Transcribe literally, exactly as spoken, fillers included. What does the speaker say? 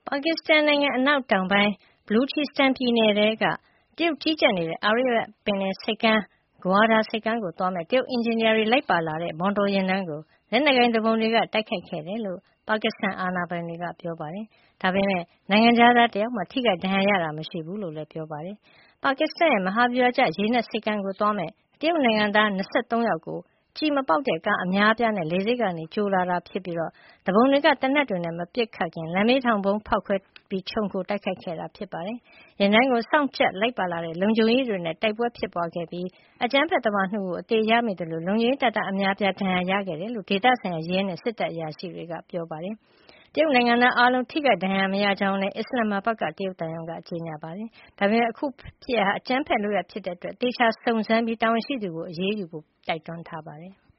ပါကစ္စတန်နိုင်ငံအနောက်တောင်ပိုင်း Baluchistan ပြည်နယ်ထဲက တရုတ်ကြီးကြပ်နေတဲ့ အာရေဗျပင်လယ်ဆိပ်ကမ်း Gwadar ဆိပ်ကမ်းကိုသွားမယ့် တရုတ်အင်ဂျင်နီယာတွေ လိုက်ပါလာတဲ့ မော်တော်ယာဉ်တန်းကို လက်နက်ကိုင်သူပုန်တွေက တိုက်ခိုက်ခဲ့တယ်လို့ ပါကစ္စတန်အာဏာပိုင်တွေက ပြောပါတယ်။ ဒါပေမယ့် နိုင်ငံခြားသားတယောက်မှ ထိခိုက်ဒဏ်ရာရတာ မရှိဘူးလို့လည်း ပြောပါတယ်။ ပါကစ္စတန်ရဲ့ မဟာဗျူဟာကျ ရေနက်ဆိပ်ကမ်းကိုသွားမယ့် တရုတ်နိုင်ငံသား ၂၃ ယောက်ကို ကျည်မပေါက်တဲ့ ကားအများအပြားနဲ့ လေဆိပ်ကနေ ကြိုလာတာဖြစ်ပြီး သူပုန်တွေက သေနတ်တွေနဲ့ မပစ်ခတ်ခင် လမ်းဘေးထောင်ဗုံးဖေါက်ခွဲပြီး ခြုံခိုတိုက်ခိုက်ခဲ့တာ ဖြစ်ပါတယ်။ ယာဉ်တန်းကို စောင့်ကြပ်လိုက်ပါလာတဲ့ လုံခြုံရေးတွေနဲ့ တိုက်ပွဲဖြစ်ပွားခဲ့ပြီး အကြမ်းဖက်သမား ၂ ဦးကို အသေရမိသလို လုံခြုံရေးတပ်သား အများအပြား ဒဏ်ရာရခဲ့တယ်လို့ ဒေသဆိုင်ရာ ရဲနဲ့ စစ်တပ်အရာရှိတွေက ပြောပါတယ်။ တရုတ်နိုင်ငံသားအားလုံး ထိခိုက်ဒဏ်ရာမရကြောင်းလည်း အစ္စလမ္မာဘတ်က တရုတ်သံရုံးက ကြေညာပါတယ်။ ဒါပေမယ့် အခုဖြစ်ရပ်ဟာ အကြမ်းဖက်လုပ်ရပ်ဖြစ်တဲ့အတွက် သေချာစုံစမ်းပြီး တာဝန်ရှိသူကို အရေးယူဖို့ တိုက်တွန်းထားပါတယ်။